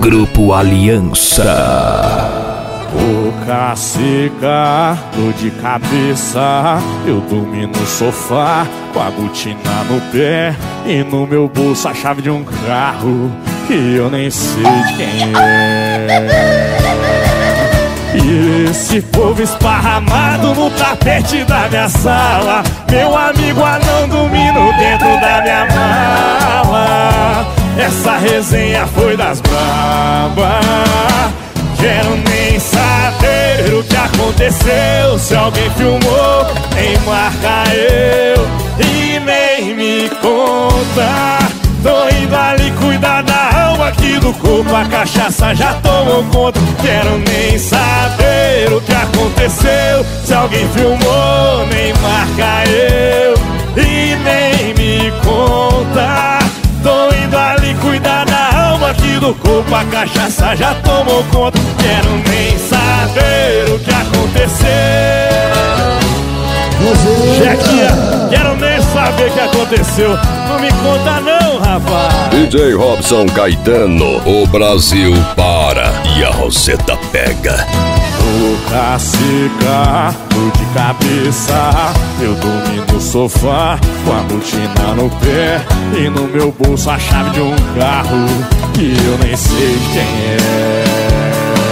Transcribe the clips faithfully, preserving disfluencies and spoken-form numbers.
Grupo Aliança. Ô cacica, dor de cabeça, eu dormi no sofá com a botina no pé e no meu bolso a chave de um carro que eu nem sei de quem é. E esse povo esparramado no tapete da minha sala, meu amigo anão dormindo dentro da minha mala. Essa resenha foi das brabas. Quero nem saber o que aconteceu, se alguém filmou, nem marca eu e nem me conta. Tô indo ali cuidar da alma aqui do corpo, a cachaça já tomou conta. Quero nem saber o que aconteceu, se alguém filmou, nem marca eu e nem me conta. Tô indo ali cuidar da alma aqui do corpo, a cachaça já tomou conta. Quero nem saber o que aconteceu. Chequinha, quero nem saber o que aconteceu. Não me conta não, rapaz. D J Robson Caetano, o Brasil para e a Roseta pega. Ô cacica, dor de cabeça, eu dormi no sofá com a botina no pé e no meu bolso a chave de um carro que eu nem sei de quem é.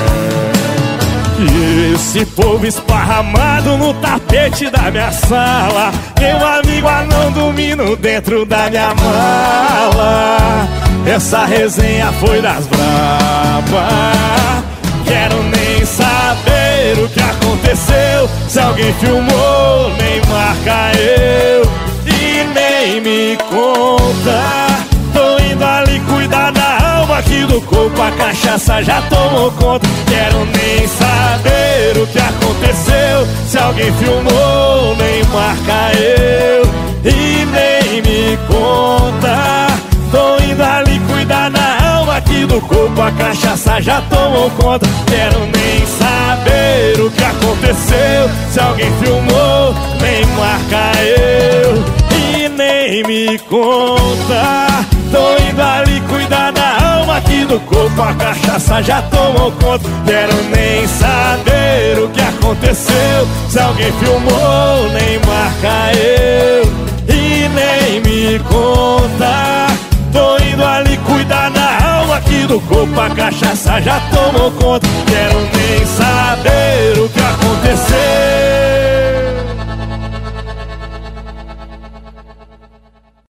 E esse povo esparramado no tapete da minha sala, meu amigo anão dormindo dentro da minha mala. Essa resenha foi das brabas. Quero nem saber o que aconteceu, se alguém filmou, nem marca eu e nem me conta. Tô indo ali cuidar da alma aqui do corpo, a cachaça já tomou conta. Quero nem saber o que aconteceu, se alguém filmou, nem marca eu e nem me conta. Tô indo ali cuidar da alma aqui do corpo, a cachaça já tomou conta. Quero nem saber o que aconteceu, se alguém filmou, nem marca eu e nem me conta. Tô indo ali cuidar da alma aqui do corpo, a cachaça já tomou conta. Quero nem saber o que aconteceu, se alguém filmou, nem marca eu e nem me conta. Tô indo ali cuidar da alma aqui do corpo, a cachaça já tomou conta. Quero nem saber o que aconteceu.